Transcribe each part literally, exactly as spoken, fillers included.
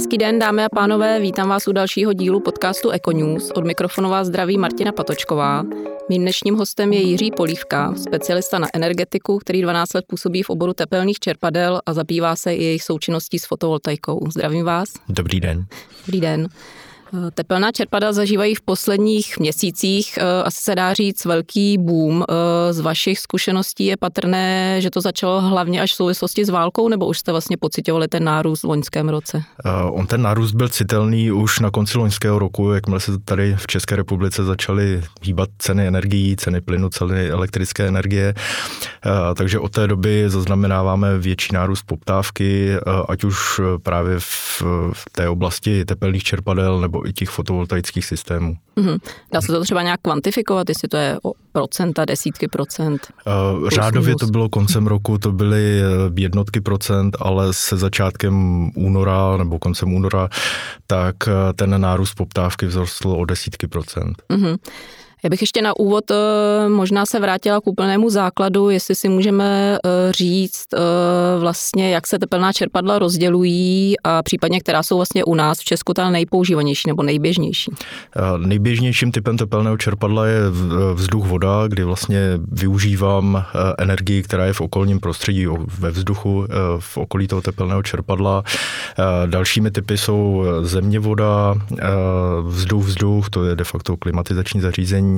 Hezký den, dámy a pánové, vítám vás u dalšího dílu podcastu Econews. Od mikrofonu vás zdraví Martina Patočková. Mým dnešním hostem je Jiří Polívka, specialista na energetiku, který dvanáct let působí v oboru tepelných čerpadel a zabývá se i jejich součinností s fotovoltaikou. Zdravím vás. Dobrý den. Dobrý den. Tepelná čerpadla zažívají v posledních měsících, asi se dá říct, velký boom. Z vašich zkušeností je patrné, že to začalo hlavně až v souvislosti s válkou, nebo už jste vlastně pociťovali ten nárůst v loňském roce? Uh, on ten nárůst byl citelný už na konci loňského roku, jakmile se tady v České republice začaly hýbat ceny energií, ceny plynu, ceny elektrické energie. Uh, takže od té doby zaznamenáváme větší nárůst poptávky, uh, ať už právě v, v té oblasti tepelných čerpadel nebo i těch fotovoltaických systémů. Mm-hmm. Dá se to třeba nějak kvantifikovat, jestli to je o procenta, desítky procent? Uh, řádově to bylo koncem roku, to byly jednotky procent, ale se začátkem února nebo koncem února, tak ten nárůst poptávky vzrostl o desítky procent. Mm-hmm. Já bych ještě na úvod možná se vrátila k úplnému základu, jestli si můžeme říct vlastně, jak se tepelná čerpadla rozdělují a případně, která jsou vlastně u nás v Česku ta nejpoužívanější nebo nejběžnější. Nejběžnějším typem tepelného čerpadla je vzduch voda, kdy vlastně využívám energii, která je v okolním prostředí, ve vzduchu, v okolí toho tepelného čerpadla. Dalšími typy jsou země voda, vzduch vzduch, to je de facto klimatizační zařízení,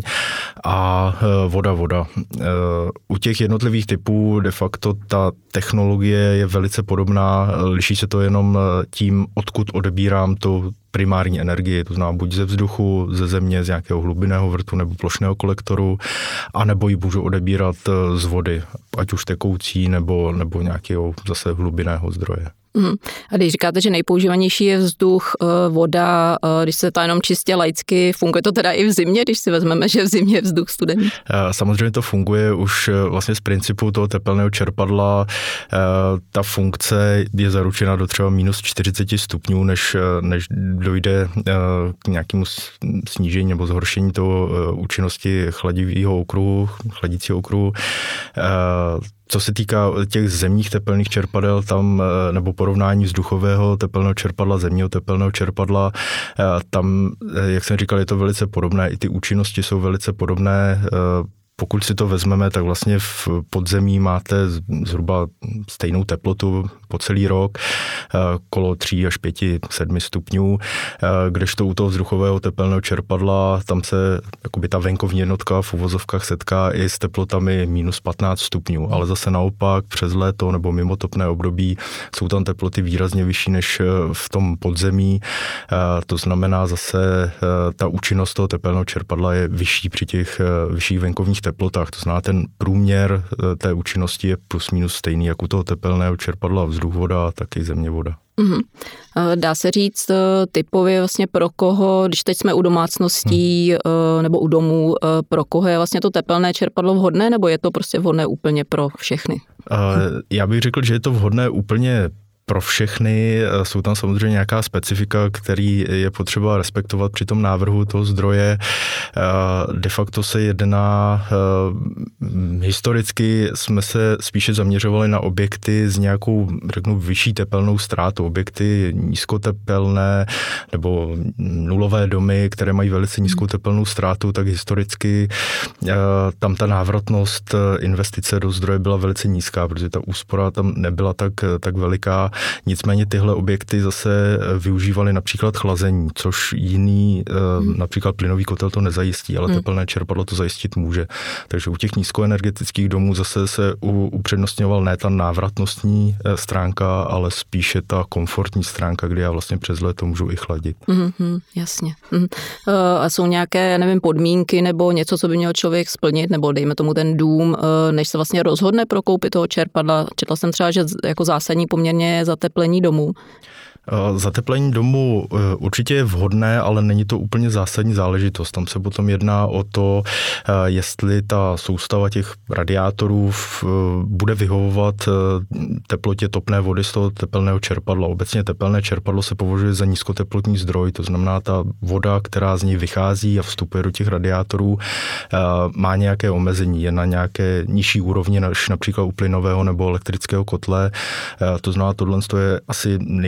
a voda, voda. U těch jednotlivých typů de facto ta technologie je velice podobná, liší se to jenom tím, odkud odebírám tu primární energii, to znamená buď ze vzduchu, ze země, z nějakého hlubinného vrtu nebo plošného kolektoru, anebo ji můžu odebírat z vody, ať už tekoucí nebo, nebo nějakého zase hlubinného zdroje. Mm. A když říkáte, že nejpoužívanější je vzduch, voda, když se to jenom čistě laicky, funguje to teda i v zimě, když si vezmeme, že v zimě je vzduch studený? Samozřejmě to funguje už vlastně z principu toho tepelného čerpadla. Ta funkce je zaručena do třeba minus čtyřicet stupňů, než, než dojde k nějakému snížení nebo zhoršení toho účinnosti chladivého okruhu, chladícího okruhu. Co se týká těch zemních tepelných čerpadel, tam, nebo porovnání vzduchového tepelného čerpadla, zemního tepelného čerpadla, tam, jak jsem říkal, je to velice podobné, i ty účinnosti jsou velice podobné. Pokud si to vezmeme, tak vlastně v podzemí máte zhruba stejnou teplotu po celý rok, kolo tři až pět, sedm stupňů, kdežto u toho vzduchového tepelného čerpadla, tam se jakoby ta venkovní jednotka v uvozovkách setká i s teplotami minus patnáct stupňů, ale zase naopak přes léto nebo mimo topné období jsou tam teploty výrazně vyšší než v tom podzemí, to znamená zase ta účinnost toho tepelného čerpadla je vyšší při těch vyšších venkovních teplotách, to znamená ten průměr té účinnosti je plus minus stejný, jak u toho tepelného čerpadla vzduch voda, tak i země voda. Mm-hmm. Dá se říct typově vlastně pro koho, když teď jsme u domácností hmm. nebo u domů, pro koho je vlastně to tepelné čerpadlo vhodné, nebo je to prostě vhodné úplně pro všechny? Já bych řekl, že je to vhodné úplně pro všechny. Jsou tam samozřejmě nějaká specifika, který je potřeba respektovat při tom návrhu toho zdroje. De facto se jedná, historicky jsme se spíše zaměřovali na objekty s nějakou, řeknu, vyšší tepelnou ztrátou. Objekty nízkotepelné nebo nulové domy, které mají velice nízkou tepelnou ztrátu, tak historicky tam ta návratnost investice do zdroje byla velice nízká, protože ta úspora tam nebyla tak, tak veliká. Nicméně tyhle objekty zase využívaly například chlazení, což jiný, hmm. například plynový kotel to nezajistí, ale hmm. tepelné čerpadlo to zajistit může. Takže u těch nízkoenergetických domů zase se upřednostňoval ne ta návratnostní stránka, ale spíše ta komfortní stránka, kdy já vlastně přes léto můžu i chladit. Hmm, jasně. Hmm. A jsou nějaké, nevím, podmínky nebo něco, co by měl člověk splnit, nebo dejme tomu ten dům, než se vlastně rozhodne pro koupi toho čerpadla? Četla jsem třeba, že jako zásadní poměrně zateplení domu. Zateplení domu určitě je vhodné, ale není to úplně zásadní záležitost. Tam se potom jedná o to, jestli ta soustava těch radiátorů bude vyhovovat teplotě topné vody z toho tepelného čerpadla. Obecně tepelné čerpadlo se považuje za nízkoteplotní zdroj, to znamená ta voda, která z něj vychází a vstupuje do těch radiátorů, má nějaké omezení, je na nějaké nižší úrovni než například u plynového nebo elektrického kotle. To znamená, tohle je asi nejzásadnější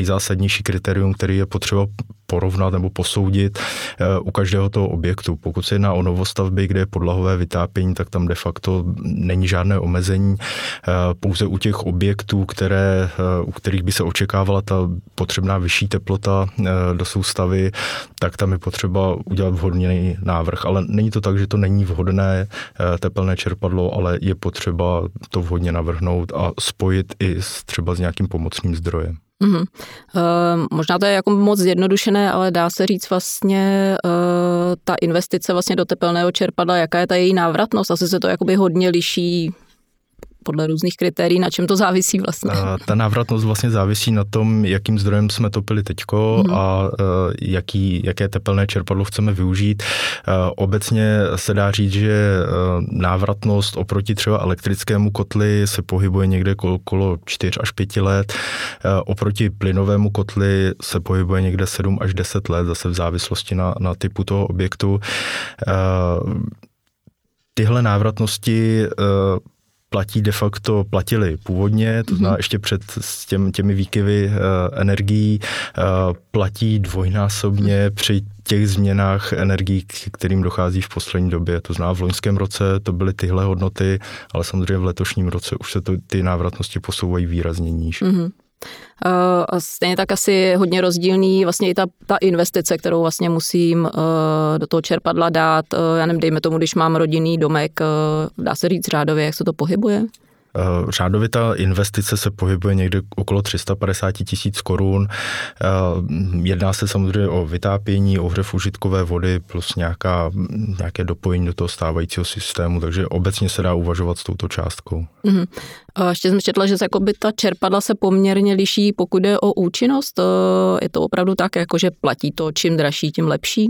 nejzákladnější kritérium, který je potřeba porovnat nebo posoudit u každého toho objektu. Pokud se jedná o novostavby, kde je podlahové vytápění, tak tam de facto není žádné omezení. Pouze u těch objektů, které, u kterých by se očekávala ta potřebná vyšší teplota do soustavy, tak tam je potřeba udělat vhodný návrh. Ale není to tak, že to není vhodné tepelné čerpadlo, ale je potřeba to vhodně navrhnout a spojit i s, třeba s nějakým pomocným zdrojem. Mm-hmm. Uh, možná to je jako moc zjednodušené, ale dá se říct vlastně uh, ta investice vlastně do tepelného čerpadla, jaká je ta její návratnost? Asi se to jakoby hodně liší podle různých kritérií, na čem to závisí vlastně? Ta návratnost vlastně závisí na tom, jakým zdrojem jsme topili teďko mm. a jaký, jaké tepelné čerpadlo chceme využít. Obecně se dá říct, že návratnost oproti třeba elektrickému kotli se pohybuje někde okolo čtyři až pět let. Oproti plynovému kotli se pohybuje někde sedm až deset let, zase v závislosti na, na typu toho objektu. Tyhle návratnosti platí de facto, platili původně, to znamená ještě před těm, těmi výkyvy e, energií, e, platí dvojnásobně při těch změnách energií, k kterým dochází v poslední době. To znamená, v loňském roce to byly tyhle hodnoty, ale samozřejmě v letošním roce už se to, ty návratnosti posouvají výrazně níž. Mm-hmm. Uh, stejně tak asi je hodně rozdílný vlastně i ta, ta investice, kterou vlastně musím uh, do toho čerpadla dát. Uh, já nevím, dejme tomu, když mám rodinný domek, uh, dá se říct řádově, jak se to pohybuje? Uh, řádově ta investice se pohybuje někde okolo tři sta padesát tisíc korun. Uh, jedná se samozřejmě o vytápění, ohřev užitkové vody plus nějaká, nějaké dopojení do toho stávajícího systému, takže obecně se dá uvažovat s touto částkou. Uh-huh. Uh, ještě jsem četla, že jakoby ta čerpadla se poměrně liší, pokud jde o účinnost. Uh, je to opravdu tak, jako že platí to, čím dražší, tím lepší?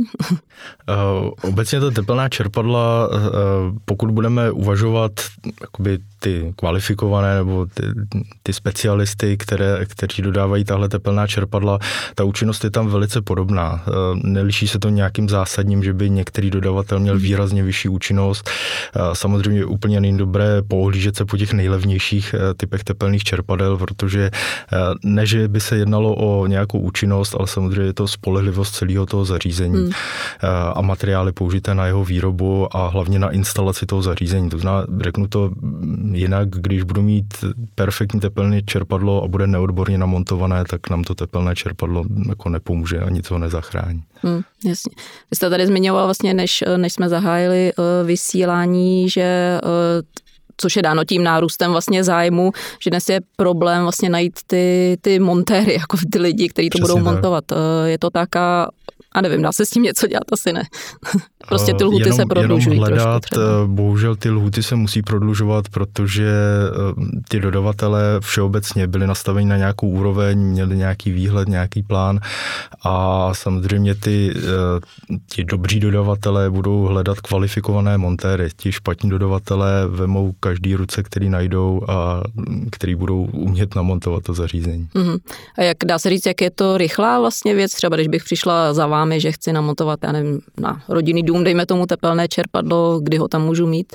uh, obecně ta tepelná čerpadla, uh, pokud budeme uvažovat jakoby ty kvalifikované nebo ty, ty specialisty, které, kteří dodávají tahle tepelná čerpadla, ta účinnost je tam velice podobná. Neliší se to nějakým zásadním, že by některý dodavatel měl výrazně vyšší účinnost. Samozřejmě úplně není dobré poohlížet se po těch nejlevnějších typech tepelných čerpadel, protože ne, že by se jednalo o nějakou účinnost, ale samozřejmě je to spolehlivost celého toho zařízení hmm. a materiály použité na jeho výrobu a hlavně na instalaci toho zařízení. To znamená, řeknu to jinak, když budu mít perfektní tepelné čerpadlo a bude neodborně namontované, tak nám to tepelné čerpadlo jako nepomůže a nic ho nezachrání. Hmm, jasně. Vy jste tady zmiňoval vlastně, než, než jsme zahájili uh, vysílání, že uh, což je dáno tím nárůstem vlastně zájmu, že dnes je problém vlastně najít ty, ty montéry, jako ty lidi, kteří to Přesně budou tak. montovat. Uh, je to tak a A nevím, dá se s tím něco dělat? Asi ne. Prostě ty lhuty jenom, se prodlužují jenom hledat, trošku třeba. Bohužel ty lhuty se musí prodlužovat, protože ty dodavatelé všeobecně byli nastaveni na nějakou úroveň, měli nějaký výhled, nějaký plán a samozřejmě ty, ty dobří dodavatelé budou hledat kvalifikované montéry. Ti špatní dodavatelé vemou každý ruce, který najdou a který budou umět namontovat to zařízení. Uh-huh. A jak dá se říct, jak je to rychlá vlastně věc? Třeba když bych přišla za vámi, že chci namontovat, já nevím, na rodinný dům, dejme tomu tepelné čerpadlo, kdy ho tam můžu mít?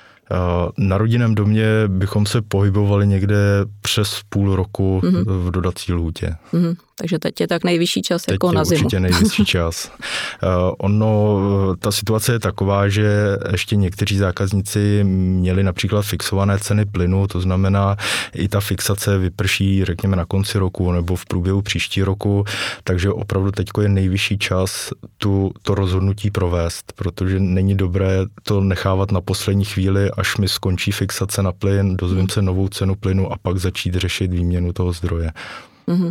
Na rodinném domě bychom se pohybovali někde přes půl roku mm-hmm. v dodací lhůtě. Mm-hmm. Takže teď je tak nejvyšší čas teď jako na zimu. Teď je určitě nejvyšší čas. uh, ono, ta situace je taková, že ještě někteří zákazníci měli například fixované ceny plynu, to znamená i ta fixace vyprší, řekněme, na konci roku nebo v průběhu příští roku, takže opravdu teď je nejvyšší čas tu, to rozhodnutí provést, protože není dobré to nechávat na poslední chvíli, až mi skončí fixace na plyn, dozvím se novou cenu plynu a pak začít řešit výměnu toho zdroje. Mm-hmm.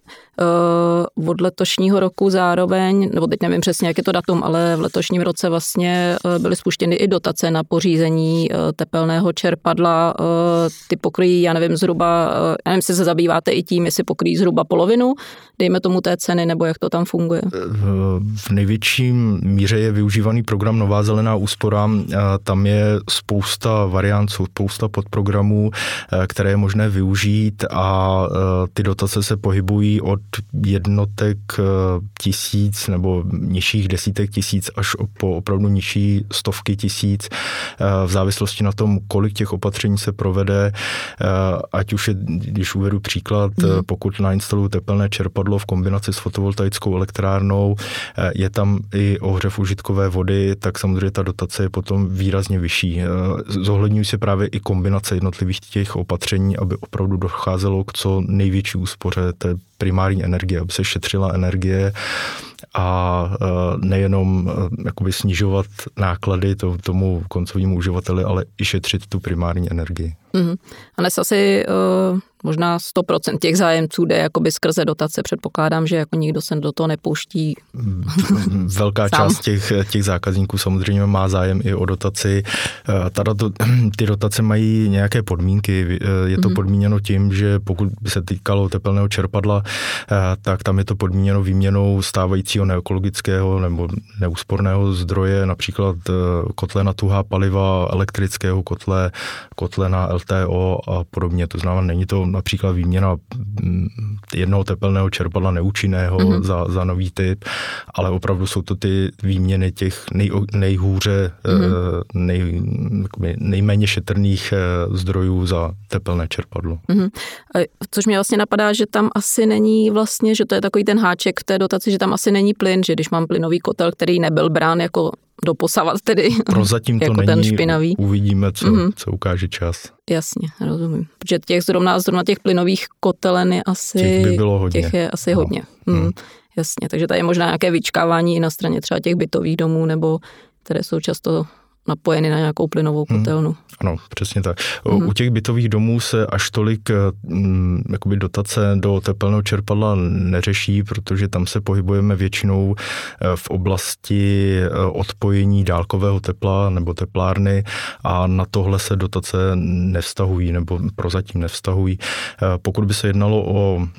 Uh, od letošního roku zároveň, nebo teď nevím přesně, jak je to datum, ale v letošním roce vlastně uh, byly spuštěny i dotace na pořízení uh, tepelného čerpadla. Uh, ty pokryjí, já nevím, zhruba, uh, já nevím, jestli se zabýváte i tím, jestli pokryjí zhruba polovinu, dejme tomu té ceny, nebo jak to tam funguje? V největším míře je využívaný program Nová zelená úspora. Tam je spousta variant, spousta podprogramů, které je možné využít a ty dotace se pohybují od jednotek tisíc nebo nižších desítek tisíc až po opravdu nižší stovky tisíc v závislosti na tom, kolik těch opatření se provede, ať už je, když uvedu příklad, hmm. pokud nainstaluju tepelné čerpadlo v kombinaci s fotovoltaickou elektrárnou, je tam i ohřev užitkové vody, tak samozřejmě ta dotace je potom výrazně vyšší. Zohledňují se právě i kombinace jednotlivých těch opatření, aby opravdu docházelo k co největší úspoře té primární energie, aby se šetřila energie a nejenom jakoby snižovat náklady tomu koncovnímu uživateli, ale i šetřit tu primární energii. Mm. A dnes asi uh, možná sto procent těch zájemců jde jakoby skrze dotace. Předpokládám, že jako nikdo se do toho nepouští. Velká sám. část těch, těch zákazníků samozřejmě má zájem i o dotaci. Tada to, ty dotace mají nějaké podmínky. Je to mm. podmíněno tím, že pokud by se týkalo tepelného čerpadla, tak tam je to podmíněno výměnou stávajícího neekologického nebo neúsporného zdroje, například kotle na tuhá paliva, elektrického kotle, kotle na L T O a podobně. To znamená, není to například výměna jednoho tepelného čerpadla neúčinného mm-hmm. za, za nový typ, ale opravdu jsou to ty výměny těch nej, nejhůře, mm-hmm. nej, nejméně šetrných zdrojů za tepelné čerpadlo. Mm-hmm. Což mě vlastně napadá, že tam asi není vlastně, že to je takový ten háček v té dotaci, že tam asi není plyn, že když mám plynový kotel, který nebyl brán jako doposavat tedy. Prozatím to jako není, ten špinavý. Uvidíme, co, mm-hmm. co ukáže čas. Jasně, rozumím. Protože těch zrovna, zrovna těch plynových kotelen je asi... Těch by bylo hodně. Těch je asi no. hodně. Mm. Mm. Jasně, takže tady je možná nějaké vyčkávání i na straně třeba těch bytových domů, nebo které jsou často napojeny na nějakou plynovou kotelnu. Hmm. Ano, přesně tak. Hmm. U těch bytových domů se až tolik m, jakoby dotace do tepelného čerpadla neřeší, protože tam se pohybujeme většinou v oblasti odpojení dálkového tepla nebo teplárny a na tohle se dotace nevztahují nebo prozatím nevztahují. Pokud by se jednalo o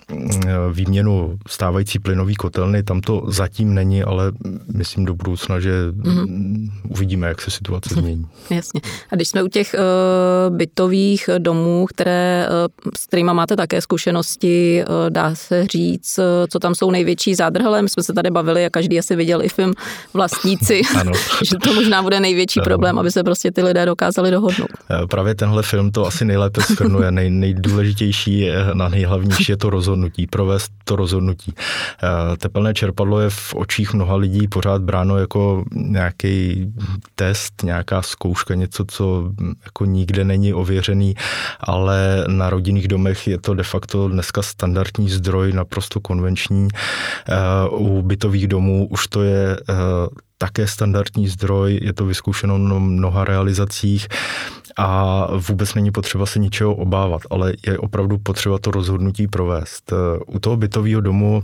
výměnu stávající plynové kotelny, tam to zatím není, ale myslím do budoucna, že hmm. uvidíme, jak se situace změní. Jasně. A když jsme u těch uh, bytových domů, které, uh, s kterými máte také zkušenosti, uh, dá se říct, uh, co tam jsou největší zádrhelé. My jsme se tady bavili a každý asi viděl i film Vlastníci, že to možná bude největší problém, aby se prostě ty lidé dokázali dohodnout. Právě tenhle film to asi nejlépe shrnuje. Nej, nejdůležitější a nejhlavnější je to rozhodnutí, provést to rozhodnutí. Uh, tepelné čerpadlo je v očích mnoha lidí pořád bráno jako nějaký test, nějaká zkouška, něco, co jako nikde není ověřený, ale na rodinných domech je to de facto dneska standardní zdroj, naprosto konvenční. U bytových domů už to je také standardní zdroj, je to vyzkoušeno na mnoha realizacích a vůbec není potřeba se ničeho obávat, ale je opravdu potřeba to rozhodnutí provést. U toho bytového domu,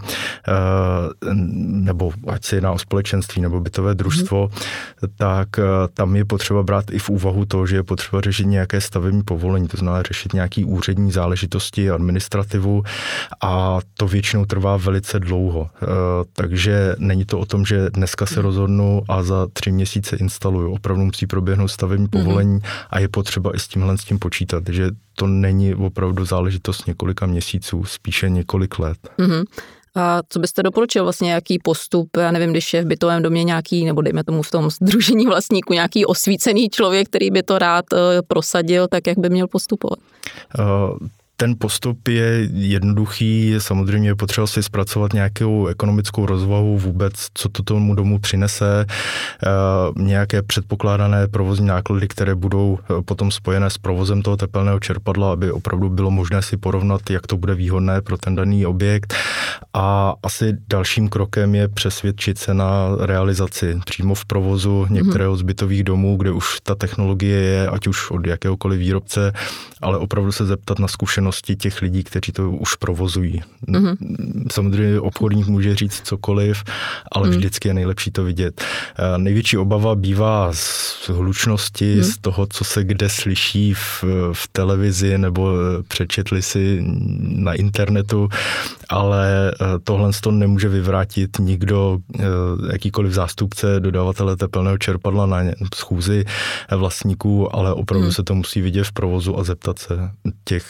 nebo ať se jedná o společenství nebo bytové družstvo, hmm. tak tam je potřeba brát i v úvahu to, že je potřeba řešit nějaké stavební povolení, to znamená řešit nějaký úřední záležitosti, administrativu a to většinou trvá velice dlouho. Takže není to o tom, že dneska se rozhodnu a za tři měsíce instaluju. Opravdu musí proběhnout stavební povolení mm-hmm. a je potřeba i s tímhle s tím počítat, že to není opravdu záležitost několika měsíců, spíše několik let. Mm-hmm. A co byste doporučil vlastně, jaký postup, já nevím, když je v bytovém domě nějaký, nebo dejme tomu v tom sdružení vlastníků, nějaký osvícený člověk, který by to rád uh, prosadil, tak jak by měl postupovat? Uh, Ten postup je jednoduchý, samozřejmě je potřeba si zpracovat nějakou ekonomickou rozvahu vůbec, co to tomu domu přinese, nějaké předpokládané provozní náklady, které budou potom spojené s provozem toho tepelného čerpadla, aby opravdu bylo možné si porovnat, jak to bude výhodné pro ten daný objekt. A asi dalším krokem je přesvědčit se na realizaci přímo v provozu některého z bytových domů, kde už ta technologie je, ať už od jakéhokoliv výrobce, ale opravdu se zeptat na zkušenosti těch lidí, kteří to už provozují. Mm-hmm. Samozřejmě obchodník může říct cokoliv, ale mm. vždycky je nejlepší to vidět. Největší obava bývá z hlučnosti, mm. z toho, co se kde slyší v, v televizi nebo přečetli si na internetu, ale tohle to nemůže vyvrátit nikdo, jakýkoliv zástupce dodavatele tepelného čerpadla na schůzi vlastníků, ale opravdu mm. se to musí vidět v provozu a zeptat se těch, těch lidí,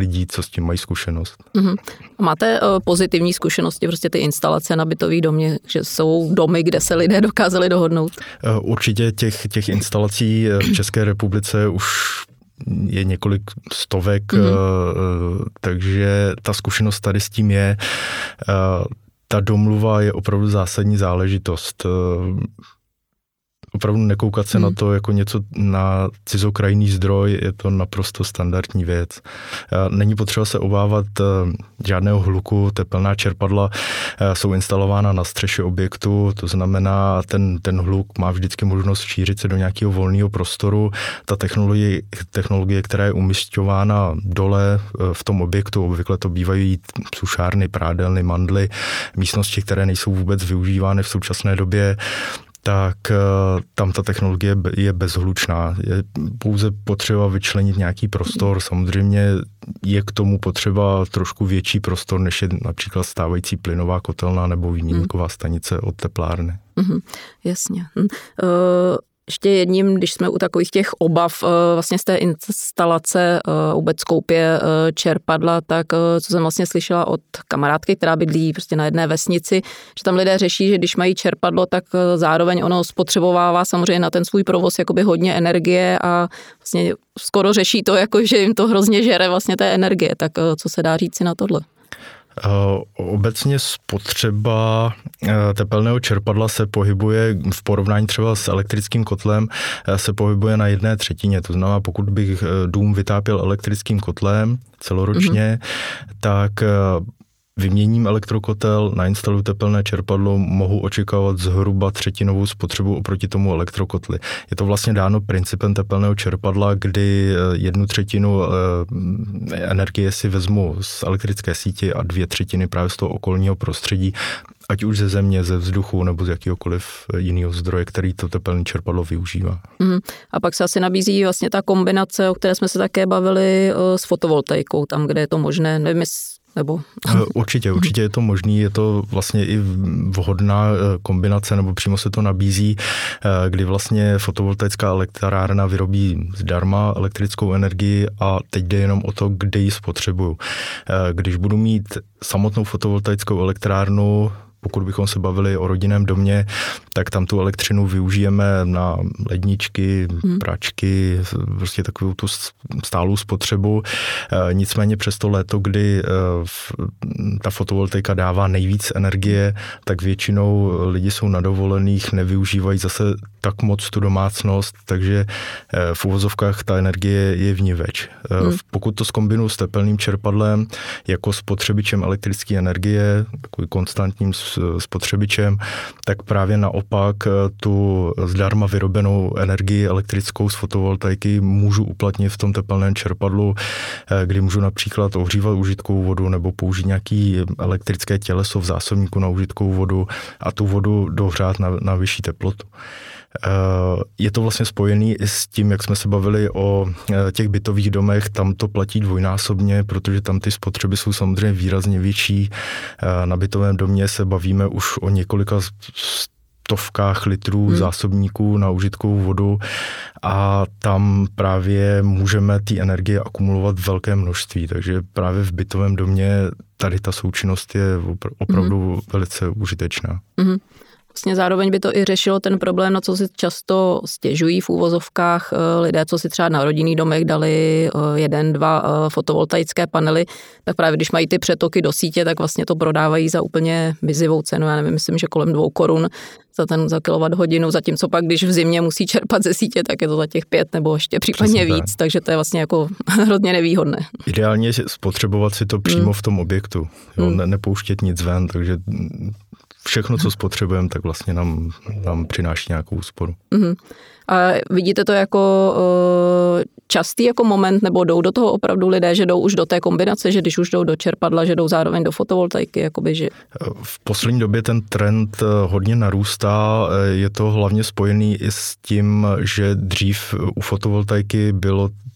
lidí, co s tím mají zkušenost. Mm-hmm. Máte uh, pozitivní zkušenosti, prostě ty instalace na bytový domě, že jsou domy, kde se lidé dokázali dohodnout? Uh, určitě těch, těch instalací v České republice už je několik stovek, mm-hmm. uh, takže ta zkušenost tady s tím je. Uh, ta domluva je opravdu zásadní záležitost. Uh, Opravdu nekoukat se hmm. na to jako něco na cizokrajný zdroj, je to naprosto standardní věc. Není potřeba se obávat žádného hluku, tepelná čerpadla jsou instalována na střeše objektu, to znamená, ten, ten hluk má vždycky možnost šířit se do nějakého volného prostoru. Ta technologie, technologie, která je umisťována dole v tom objektu, obvykle to bývají sušárny, prádelny, mandly, místnosti, které nejsou vůbec využívány v současné době, tak tam ta technologie je bezhlučná. Je pouze potřeba vyčlenit nějaký prostor. Samozřejmě je k tomu potřeba trošku větší prostor, než je například stávající plynová kotelna nebo výměníková stanice od teplárny. Mm-hmm, jasně. Uh... Ještě jedním, když jsme u takových těch obav vlastně z té instalace vůbec koupě čerpadla, tak co jsem vlastně slyšela od kamarádky, která bydlí prostě na jedné vesnici, že tam lidé řeší, že když mají čerpadlo, tak zároveň ono spotřebovává samozřejmě na ten svůj provoz jakoby hodně energie a vlastně skoro řeší to, jako že jim to hrozně žere vlastně té energie. Tak co se dá říci na tohle? Obecně spotřeba tepelného čerpadla se pohybuje v porovnání třeba s elektrickým kotlem, se pohybuje na jedné třetině. To znamená, pokud bych dům vytápěl elektrickým kotlem celoročně, mm-hmm. tak vyměním elektrokotel, nainstaluji tepelné čerpadlo, mohu očekávat zhruba třetinovou spotřebu oproti tomu elektrokotli. Je to vlastně dáno principem tepelného čerpadla, kdy jednu třetinu energie si vezmu z elektrické sítě a dvě třetiny právě z toho okolního prostředí, ať už ze země, ze vzduchu nebo z jakýhokoliv jiného zdroje, který to tepelné čerpadlo využívá. Mm. A pak se asi nabízí vlastně ta kombinace, o které jsme se také bavili, s fotovoltaikou, tam, kde je to možné, nevím, nebo... Určitě, určitě je to možný, je to vlastně i vhodná kombinace, nebo přímo se to nabízí, kdy vlastně fotovoltaická elektrárna vyrobí zdarma elektrickou energii a teď jde jenom o to, kde ji spotřebuju. Když budu mít samotnou fotovoltaickou elektrárnu, pokud bychom se bavili o rodinném domě, tak tam tu elektřinu využijeme na ledničky, hmm. pračky, prostě takovou tu stálou spotřebu. Nicméně přes to léto, kdy ta fotovoltaika dává nejvíc energie, tak většinou lidi jsou na dovolených, nevyužívají zase tak moc tu domácnost, takže v uvozovkách ta energie je vniveč. Hmm. Pokud to zkombinuji s tepelným čerpadlem jako spotřebičem elektrické energie, takový konstantním spotřebičem, tak právě naopak tu zdarma vyrobenou energii elektrickou z fotovoltaiky můžu uplatnit v tom tepelném čerpadlu, kdy můžu například ohřívat užitkovou vodu nebo použít nějaký elektrické těleso v zásobníku na užitkovou vodu a tu vodu dohřát na, na vyšší teplotu. Je to vlastně spojený i s tím, jak jsme se bavili o těch bytových domech, tam to platí dvojnásobně, protože tam ty spotřeby jsou samozřejmě výrazně větší. Na bytovém domě se bavíme už o několika stovkách litrů hmm. zásobníků na užitkovou vodu a tam právě můžeme ty energie akumulovat velké množství, takže právě v bytovém domě tady ta součinnost je opravdu hmm. velice užitečná. Hmm. Vlastně zároveň by to i řešilo ten problém, na co si často stěžují v úvozovkách lidé, co si třeba na rodinných domech dali jeden, dva fotovoltaické panely, tak právě když mají ty přetoky do sítě, tak vlastně to prodávají za úplně mizivou cenu. Já nevím, myslím, že kolem dvou korun za ten za kilowatthodinu, zatímco pak, když v zimě musí čerpat ze sítě, tak je to za těch pět nebo ještě případně víc, tak. Takže to je vlastně jako hrozně nevýhodné. Ideálně je spotřebovat si to přímo hmm. v tom objektu, jo, hmm. ne, nepouštět nic ven, takže všechno, co spotřebujeme, tak vlastně nám, nám přináší nějakou úsporu. Mm-hmm. A vidíte to jako uh, častý jako moment, nebo jdou do toho opravdu lidé, že jdou už do té kombinace, že když už jdou do čerpadla, že jdou zároveň do fotovoltaiky? Jakoby, že... V poslední době ten trend hodně narůstá. Je to hlavně spojený i s tím, že dřív u fotovoltaiky bylo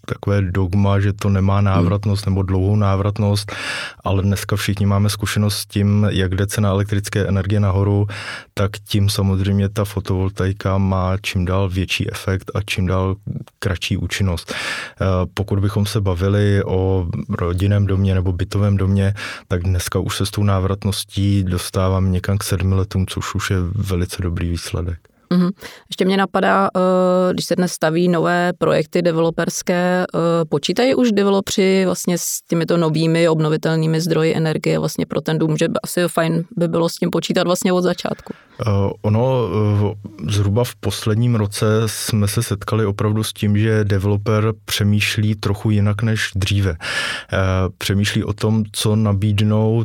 takové dogma, že to nemá návratnost nebo dlouhou návratnost, ale dneska všichni máme zkušenost s tím, jak jde cena elektrické energie nahoru, tak tím samozřejmě ta fotovoltaika má čím dál větší efekt a čím dál kratší účinnost. Pokud bychom se bavili o rodinném domě nebo bytovém domě, tak dneska už se s tou návratností dostáváme někam k sedmi letům, což už je velice dobrý výsledek. Uhum. Ještě mě napadá, když se dnes staví nové projekty developerské, počítají už developři vlastně s těmito novými obnovitelnými zdroji energie vlastně pro ten dům, že asi fajn by bylo s tím počítat vlastně od začátku. Ono zhruba v posledním roce jsme se setkali opravdu s tím, že developer přemýšlí trochu jinak než dříve. Přemýšlí o tom, co nabídnout,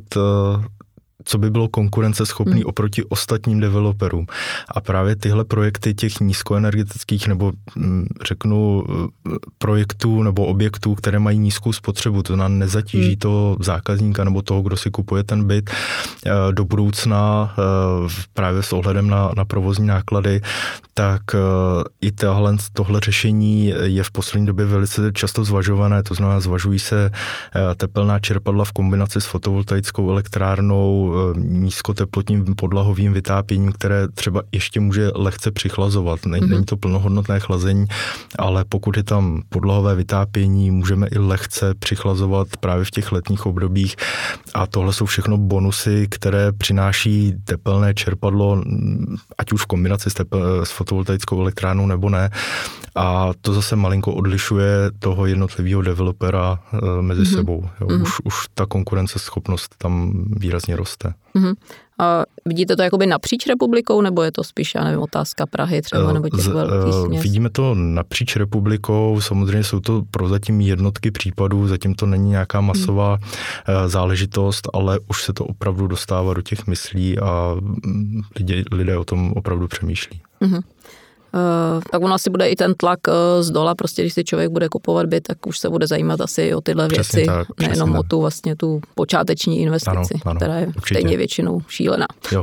co by bylo konkurenceschopný hmm. oproti ostatním developerům. A právě tyhle projekty těch nízkoenergetických nebo řeknu projektů nebo objektů, které mají nízkou spotřebu, to nám nezatíží hmm. toho zákazníka nebo toho, kdo si kupuje ten byt do budoucna právě s ohledem na, na provozní náklady, tak i tohle, tohle řešení je v poslední době velice často zvažované, to znamená zvažují se tepelná čerpadla v kombinaci s fotovoltaickou elektrárnou, nízkoteplotním podlahovým vytápěním, které třeba ještě může lehce přichlazovat. Není, mm-hmm. není to plnohodnotné chlazení, ale pokud je tam podlahové vytápění, můžeme i lehce přichlazovat právě v těch letních obdobích a tohle jsou všechno bonusy, které přináší tepelné čerpadlo, ať už v kombinaci s, tepel, s fotovoltaickou elektrárnou nebo ne. A to zase malinko odlišuje toho jednotlivého developera mezi mm-hmm. sebou. Jo, mm-hmm. už, už ta konkurenceschopnost tam výrazně roste. Mm-hmm. A vidíte to jakoby napříč republikou, nebo je to spíš, já nevím, otázka Prahy třeba, nebo těch velkých měst? Vidíme to napříč republikou, samozřejmě jsou to prozatím jednotky případů, zatím to není nějaká masová mm. záležitost, ale už se to opravdu dostává do těch myslí a lidé, lidé o tom opravdu přemýšlí. Mm-hmm. Uh, tak ono asi bude i ten tlak uh, z dola, prostě když si člověk bude kupovat byt, tak už se bude zajímat asi o tyhle přesně věci, tak, nejenom tak. o tu vlastně tu počáteční investici, ano, ano, která je určitě. Stejně většinou šílená. Jo.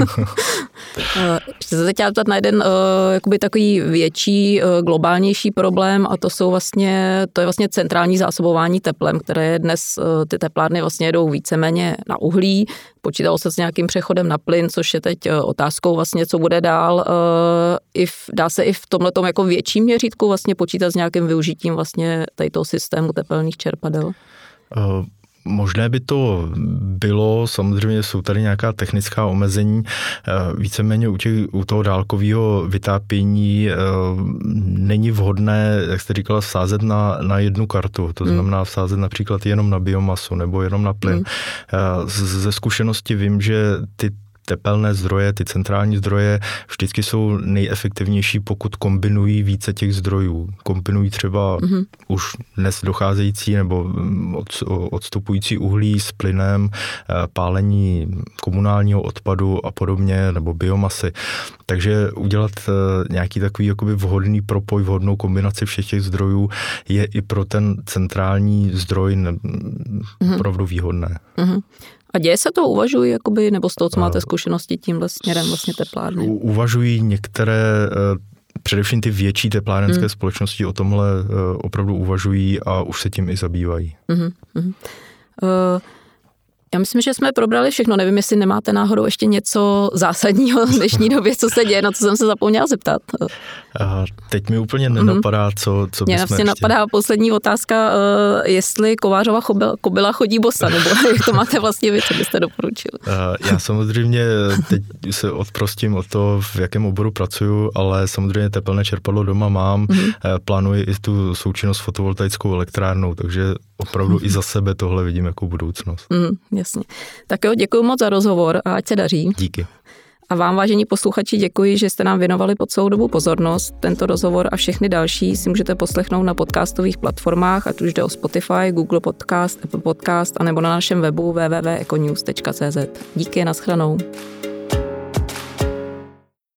Ještě se teď ptat na jeden uh, jakoby takový větší, uh, globálnější problém a to jsou vlastně, to je vlastně centrální zásobování teplem, které je dnes, uh, ty teplárny vlastně jedou víceméně na uhlí, počítalo se s nějakým přechodem na plyn, což je teď uh, otázkou vlastně, co bude dál. Uh, i v, dá se i v tomhletom jako větším měřítku vlastně počítat s nějakým využitím vlastně tady toho systému tepelných čerpadel? Uh. Možné by to bylo, samozřejmě jsou tady nějaká technická omezení, víceméně u, těch, u toho dálkového vytápění není vhodné, jak jste říkala, vsázet na, na jednu kartu, to znamená vsázet například jenom na biomasu nebo jenom na plyn. Mm. Ze zkušenosti vím, že ty tepelné zdroje, ty centrální zdroje vždycky jsou nejefektivnější, pokud kombinují více těch zdrojů. Kombinují třeba mm-hmm. už dnes docházející nebo odstupující uhlí s plynem, pálení komunálního odpadu a podobně, nebo biomasy. Takže udělat nějaký takový jakoby vhodný propoj, vhodnou kombinaci všech těch zdrojů je i pro ten centrální zdroj mm-hmm. opravdu výhodné. Mm-hmm. A děje se to, uvažují, jakoby, nebo z toho, co máte zkušenosti tímhle směrem vlastně teplárny? Uvažují některé, především ty větší teplárenské hmm. společnosti o tomhle opravdu uvažují a už se tím i zabývají. Hmm. Hmm. Uh, já myslím, že jsme probrali všechno. Nevím, jestli nemáte náhodou ještě něco zásadního v dnešní době, co se děje, na co jsem se zapomněla zeptat. A teď mi úplně nenapadá, co, co bychom Mě vlastně ještě... napadá poslední otázka, jestli Kovářova kobyla chodí bosa, nebo jak to máte vlastně vy, co byste doporučil? Já samozřejmě teď se odprostím od toho, v jakém oboru pracuju, ale samozřejmě tepelné čerpadlo doma mám, mm-hmm. plánuji i tu součinnost s fotovoltaickou elektrárnou, takže opravdu mm-hmm. i za sebe tohle vidím jako budoucnost. Mm, jasně. Tak jo, děkuji moc za rozhovor a ať se daří. Díky. A vám, vážení posluchači, děkuji, že jste nám věnovali po celou dobu pozornost. Tento rozhovor a všechny další si můžete poslechnout na podcastových platformách, ať už jde o Spotify, Google Podcast, Apple Podcast, anebo na našem webu w w w tečka econews tečka c z. Díky, nashledanou.